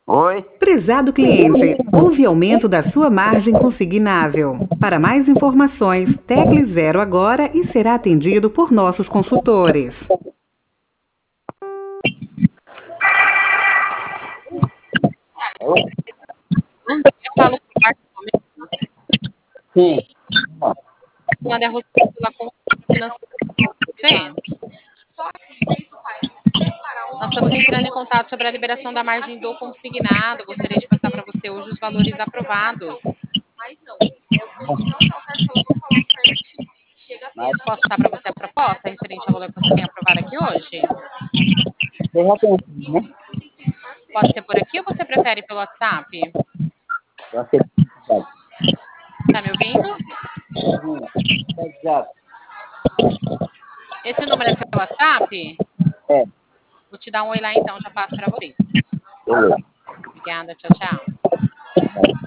Oi? Prezado cliente, houve aumento da sua margem consignável. Para mais informações, tecle 0 agora e será atendido por nossos consultores. Eu falo com o Marcos Gomes, Sim. manda a Rosângela com financeira. Fê, nós estamos entrando em contato sobre a liberação da margem do consignado. Gostaria de passar para você hoje os valores aprovados. Mas Posso passar para você a proposta referente ao valor que você tem aprovado aqui hoje? você já tem, né? Pode ser por aqui ou você prefere pelo WhatsApp? Você Tá me ouvindo? exato. Esse número é seu WhatsApp? É. Vou te dar um oi lá então, já passo para você. Beleza. Obrigada, tchau, tchau.